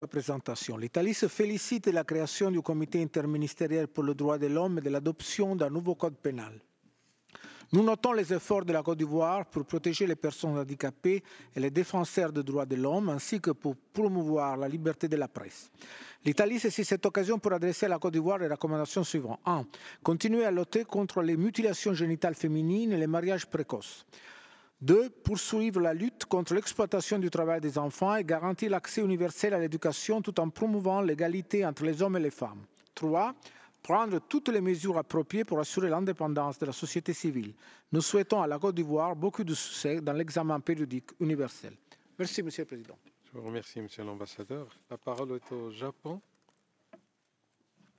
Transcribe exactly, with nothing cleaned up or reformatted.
la présentation. L'Italie se félicite de la création du comité interministériel pour le droit de l'homme et de l'adoption d'un nouveau code pénal. Nous notons les efforts de la Côte d'Ivoire pour protéger les personnes handicapées et les défenseurs des droits de l'homme, ainsi que pour promouvoir la liberté de la presse. L'Italie saisit cette occasion pour adresser à la Côte d'Ivoire les recommandations suivantes. un. Continuer à lutter contre les mutilations génitales féminines et les mariages précoces. deux. Poursuivre la lutte contre l'exploitation du travail des enfants et garantir l'accès universel à l'éducation tout en promouvant l'égalité entre les hommes et les femmes. trois. Prendre toutes les mesures appropriées pour assurer l'indépendance de la société civile. Nous souhaitons à la Côte d'Ivoire beaucoup de succès dans l'examen périodique universel. Merci, Monsieur le Président. Je vous remercie, Monsieur l'ambassadeur. La parole est au Japon.